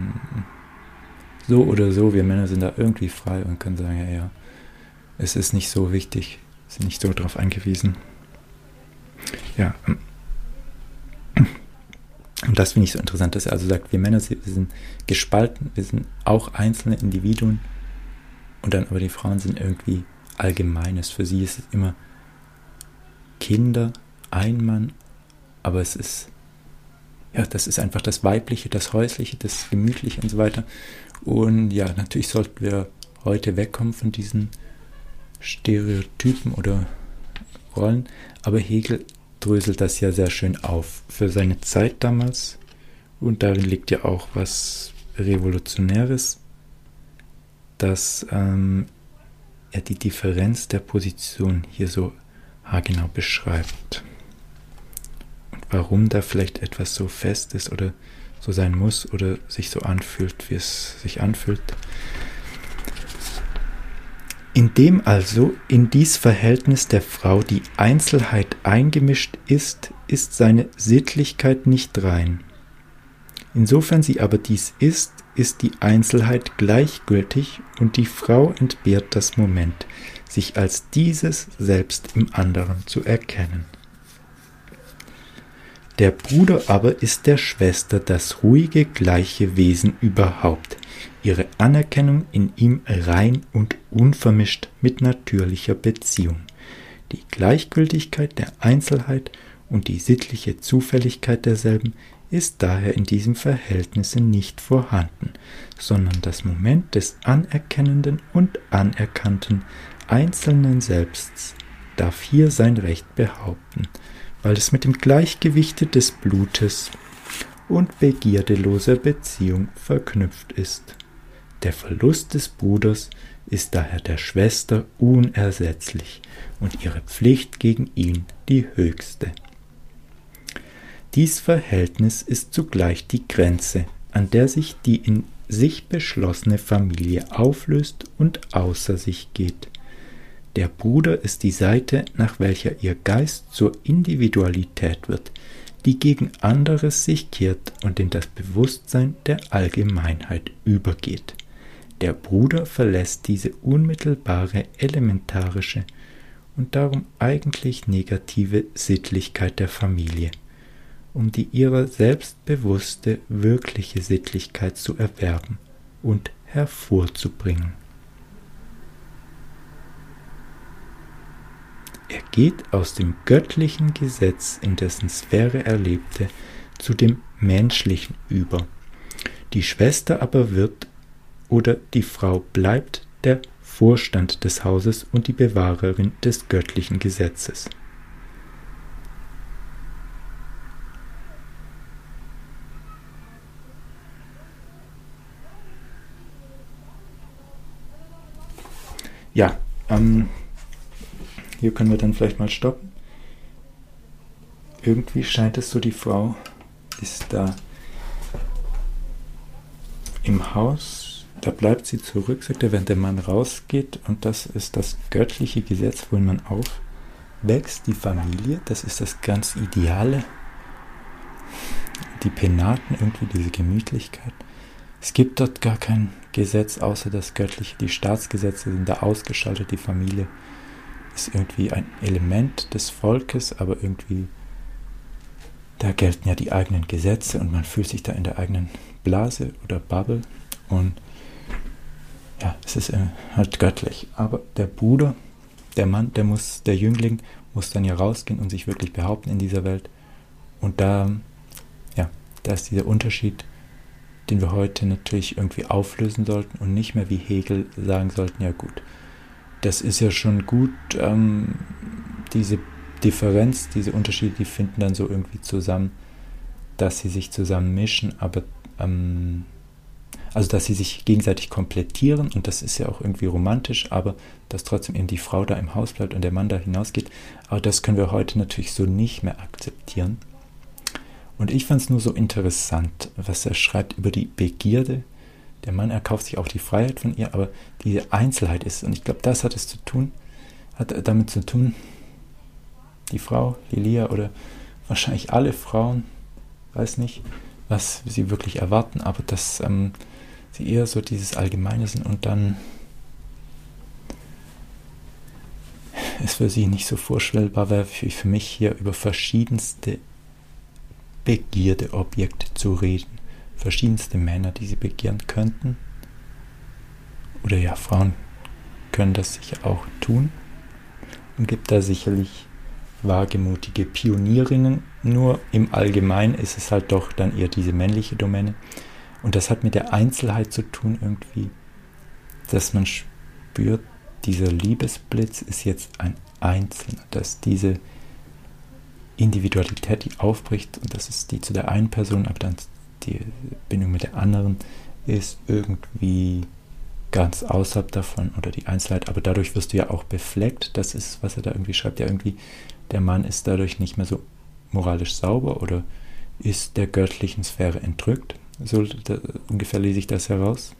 so oder so, wir Männer sind da irgendwie frei und können sagen, ja, es ist nicht so wichtig, sind nicht so darauf angewiesen. Ja, und das finde ich so interessant, dass er also sagt, wir Männer, wir sind gespalten, wir sind auch einzelne Individuen und dann aber die Frauen sind irgendwie Allgemeines. Für sie ist es immer Kinder, ein Mann, aber es ist, ja, das ist einfach das Weibliche, das Häusliche, das Gemütliche und so weiter. Und ja, natürlich sollten wir heute wegkommen von diesen Stereotypen oder Rollen, aber Hegel dröselt das ja sehr schön auf für seine Zeit damals und darin liegt ja auch was Revolutionäres, dass er die Differenz der Position hier so haargenau beschreibt und warum da vielleicht etwas so fest ist oder so sein muss oder sich so anfühlt, wie es sich anfühlt. Indem also in dies Verhältnis der Frau die Einzelheit eingemischt ist, ist seine Sittlichkeit nicht rein. Insofern sie aber dies ist, ist die Einzelheit gleichgültig und die Frau entbehrt das Moment, sich als dieses selbst im anderen zu erkennen. Der Bruder aber ist der Schwester das ruhige, gleiche Wesen überhaupt, ihre Anerkennung in ihm rein und unvermischt mit natürlicher Beziehung, die Gleichgültigkeit der Einzelheit und die sittliche Zufälligkeit derselben ist daher in diesem Verhältnisse nicht vorhanden, sondern das Moment des anerkennenden und anerkannten einzelnen Selbsts darf hier sein Recht behaupten, weil es mit dem Gleichgewichte des Blutes und begierdeloser Beziehung verknüpft ist. Der Verlust des Bruders ist daher der Schwester unersetzlich und ihre Pflicht gegen ihn die höchste. Dies Verhältnis ist zugleich die Grenze, an der sich die in sich beschlossene Familie auflöst und außer sich geht. Der Bruder ist die Seite, nach welcher ihr Geist zur Individualität wird, die gegen anderes sich kehrt und in das Bewusstsein der Allgemeinheit übergeht. Der Bruder verlässt diese unmittelbare, elementarische und darum eigentlich negative Sittlichkeit der Familie, um die ihrer selbstbewusste, wirkliche Sittlichkeit zu erwerben und hervorzubringen. Er geht aus dem göttlichen Gesetz, in dessen Sphäre er lebte, zu dem menschlichen über. Die Schwester aber wird oder die Frau bleibt der Vorstand des Hauses und die Bewahrerin des göttlichen Gesetzes. Ja, hier können wir dann vielleicht mal stoppen. Irgendwie scheint es so, die Frau ist da im Haus, da bleibt sie zurück, sagt er, während der Mann rausgeht, und das ist das göttliche Gesetz, worin man aufwächst, die Familie, das ist das ganz Ideale, die Penaten, irgendwie diese Gemütlichkeit. Es gibt dort gar kein Gesetz außer das göttliche, die Staatsgesetze sind da ausgeschaltet, die Familie ist irgendwie ein Element des Volkes, aber irgendwie da gelten ja die eigenen Gesetze und man fühlt sich da in der eigenen Blase oder Bubble und ja, es ist halt göttlich. Aber der Bruder, der Mann, der Jüngling muss dann ja rausgehen und sich wirklich behaupten in dieser Welt und da ist dieser Unterschied, den wir heute natürlich irgendwie auflösen sollten und nicht mehr wie Hegel sagen sollten, ja gut, das ist ja schon gut, diese Differenz, diese Unterschiede, die finden dann so irgendwie zusammen, dass sie sich zusammen mischen, aber also dass sie sich gegenseitig komplettieren und das ist ja auch irgendwie romantisch, aber dass trotzdem eben die Frau da im Haus bleibt und der Mann da hinausgeht. Aber das können wir heute natürlich so nicht mehr akzeptieren. Und ich fand es nur so interessant, was er schreibt über die Begierde. Der Mann erkauft sich auch die Freiheit von ihr, aber diese Einzelheit ist, und ich glaube, das hat damit zu tun, die Frau, Lilia oder wahrscheinlich alle Frauen, weiß nicht, was sie wirklich erwarten, aber dass sie eher so dieses Allgemeine sind und dann ist für sie nicht so vorstellbar wäre, für mich hier über verschiedenste Begierdeobjekte zu reden. Verschiedenste Männer, die sie begehren könnten. Oder ja, Frauen können das sicher auch tun. Und gibt da sicherlich wagemutige Pionierinnen. Nur im Allgemeinen ist es halt doch dann eher diese männliche Domäne. Und das hat mit der Einzelheit zu tun irgendwie, dass man spürt, dieser Liebesblitz ist jetzt ein Einzelner, dass diese Individualität, die aufbricht, und das ist die zu der einen Person, aber dann die Bindung mit der anderen ist irgendwie ganz außerhalb davon oder die Einzelheit, aber dadurch wirst du ja auch befleckt, das ist, was er da irgendwie schreibt, ja irgendwie, der Mann ist dadurch nicht mehr so moralisch sauber oder ist der göttlichen Sphäre entrückt, so ungefähr lese ich das heraus.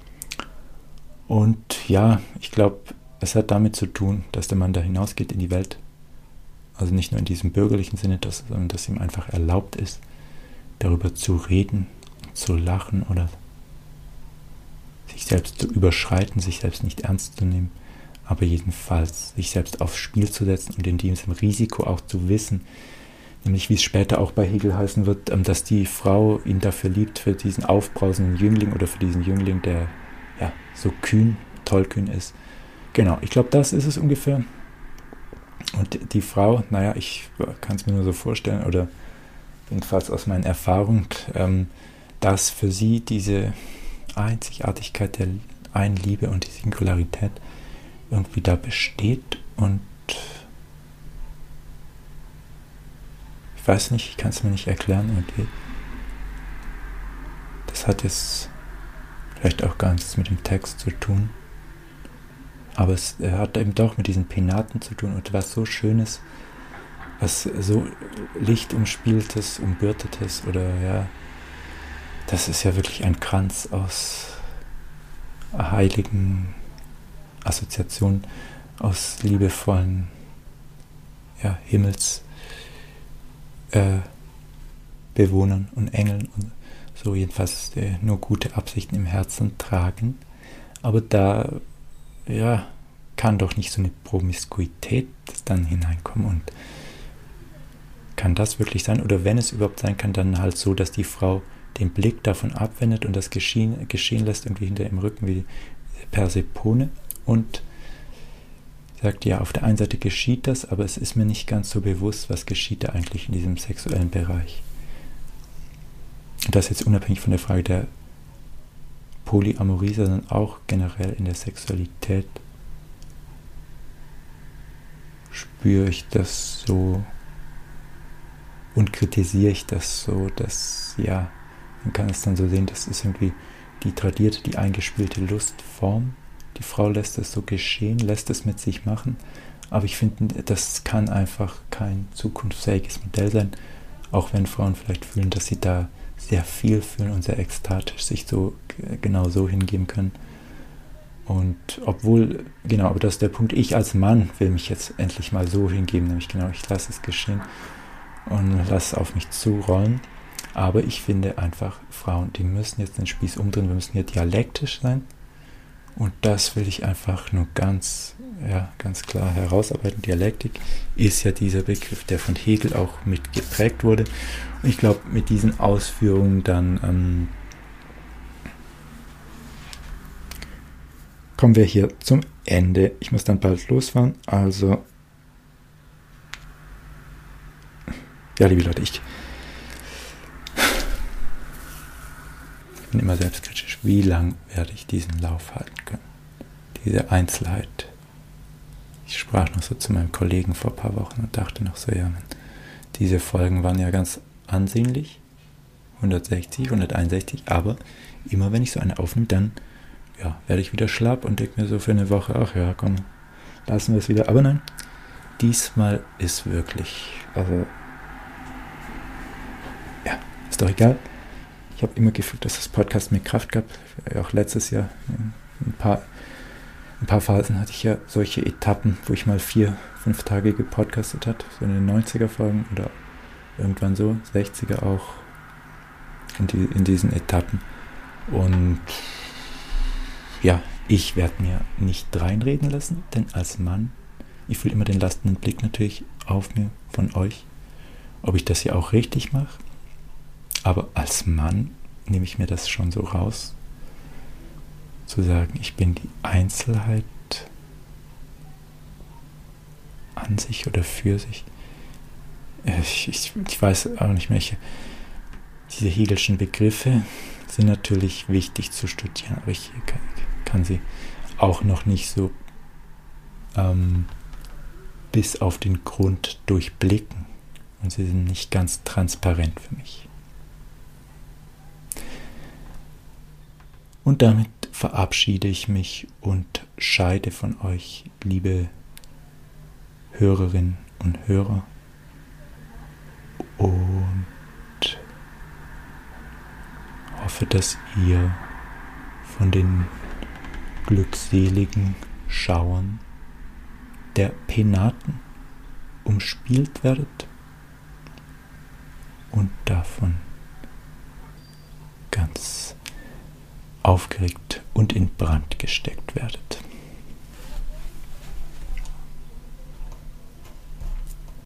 Und ja, ich glaube, es hat damit zu tun, dass der Mann da hinausgeht in die Welt, also nicht nur in diesem bürgerlichen Sinne, sondern dass ihm einfach erlaubt ist, darüber zu reden, zu lachen oder sich selbst zu überschreiten, sich selbst nicht ernst zu nehmen, aber jedenfalls sich selbst aufs Spiel zu setzen und in diesem Risiko auch zu wissen, nämlich wie es später auch bei Hegel heißen wird, dass die Frau ihn dafür liebt, für diesen aufbrausenden Jüngling oder für diesen Jüngling, der ja so kühn, tollkühn ist. Genau, ich glaube, das ist es ungefähr. Und die Frau, naja, ich kann es mir nur so vorstellen, oder jedenfalls aus meinen Erfahrungen, dass für sie diese Einzigartigkeit der einen Liebe und die Singularität irgendwie da besteht und ich weiß nicht, ich kann es mir nicht erklären irgendwie. Das hat jetzt vielleicht auch gar nichts mit dem Text zu tun, aber es hat eben doch mit diesen Penaten zu tun und was so Schönes, was so Lichtumspieltes, Umbürtetes oder ja, das ist ja wirklich ein Kranz aus heiligen Assoziationen, aus liebevollen Himmelsbewohnern und Engeln und so jedenfalls nur gute Absichten im Herzen tragen. Aber da kann doch nicht so eine Promiskuität dann hineinkommen und kann das wirklich sein? Oder wenn es überhaupt sein kann, dann halt so, dass die Frau den Blick davon abwendet und das geschehen lässt, irgendwie hinter im Rücken wie Persephone und sagt, ja, auf der einen Seite geschieht das, aber es ist mir nicht ganz so bewusst, was geschieht da eigentlich in diesem sexuellen Bereich. Und das jetzt unabhängig von der Frage der Polyamorie, sondern auch generell in der Sexualität spüre ich das so und kritisiere ich das so, dass, ja, man kann es dann so sehen, das ist irgendwie die tradierte, die eingespielte Lustform. Die Frau lässt es so geschehen, lässt es mit sich machen, aber ich finde, das kann einfach kein zukunftsfähiges Modell sein, auch wenn Frauen vielleicht fühlen, dass sie da sehr viel fühlen und sehr ekstatisch sich so genau so hingeben können. Und obwohl, genau, aber das ist der Punkt, ich als Mann will mich jetzt endlich mal so hingeben, nämlich genau, ich lasse es geschehen und lasse es auf mich zurollen. Aber ich finde einfach, Frauen, die müssen jetzt den Spieß umdrehen, wir müssen hier dialektisch sein. Und das will ich einfach nur ganz klar herausarbeiten. Dialektik ist ja dieser Begriff, der von Hegel auch mit geprägt wurde. Und ich glaube, mit diesen Ausführungen dann kommen wir hier zum Ende. Ich muss dann bald losfahren. Also, ja, liebe Leute, ich bin immer selbstkritisch. Wie lang werde ich diesen Lauf halten können? Diese Einzelheit. Ich sprach noch so zu meinem Kollegen vor ein paar Wochen und dachte noch so, ja, diese Folgen waren ja ganz ansehnlich. 160, 161, aber immer wenn ich so eine aufnehme, dann werde ich wieder schlapp und denke mir so für eine Woche, ach ja, komm, lassen wir es wieder. Aber nein, diesmal ist wirklich, also ist doch egal. Ich habe immer gefühlt, dass das Podcast mir Kraft gab. Auch letztes Jahr, ein paar Phasen hatte ich ja solche Etappen, wo ich mal 4-5 Tage gepodcastet habe, so in den 90er-Folgen oder irgendwann so, 60er auch, in diesen Etappen. Und ich werde mir nicht reinreden lassen, denn als Mann, ich fühle immer den lastenden Blick natürlich auf mir von euch, ob ich das hier auch richtig mache. Aber als Mann nehme ich mir das schon so raus, zu sagen, ich bin die Einzelheit an sich oder für sich. Ich weiß auch nicht mehr, diese Hegelschen Begriffe sind natürlich wichtig zu studieren, aber ich kann sie auch noch nicht so bis auf den Grund durchblicken. Und sie sind nicht ganz transparent für mich. Und damit verabschiede ich mich und scheide von euch, liebe Hörerinnen und Hörer. Und hoffe, dass ihr von den glückseligen Schauern der Penaten umspielt werdet und davon ganz aufgeregt und in Brand gesteckt werdet.